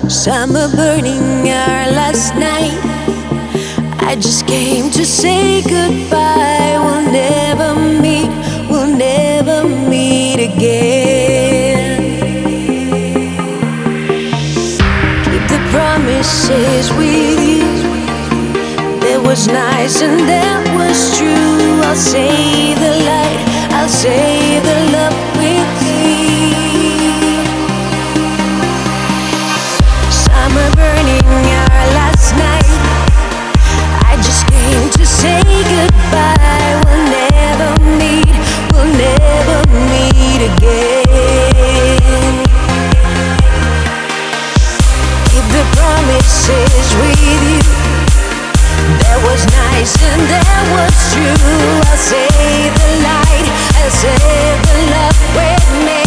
Summer burning our last night. I just came to say goodbye. We'll never meet again. Keep the promises with you. That was nice and that was true. I'll save the light, I'll save the love with me. Summer burning our last night. I just came to say goodbye. We'll never meet again. Keep the promises with you. That was nice and that was true. I'll save the light, I'll save the love with me.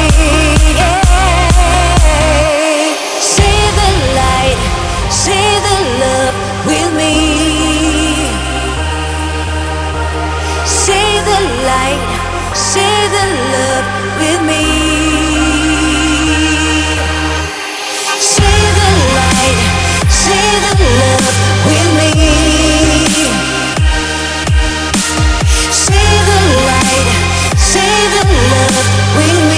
Yeah. Save the light, save the love with me. Save the light, save the love with me. Save the light, save the love with me. Save the light, save the love with me.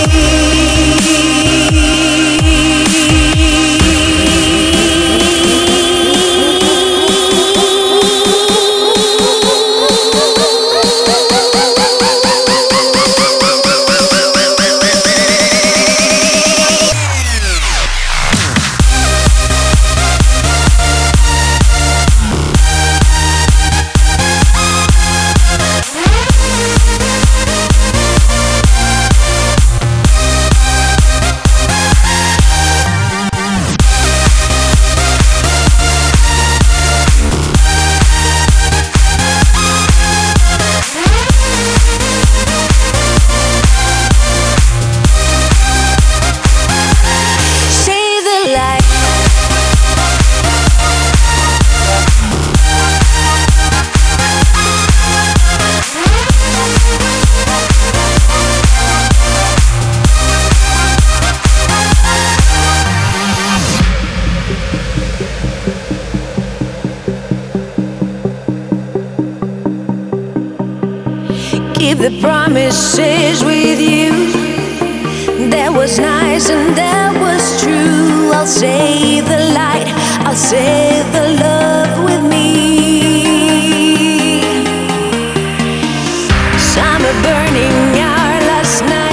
Keep the promises with you. That was nice and that was true. I'll save the light, I'll save the love with me. Summer burning our last night.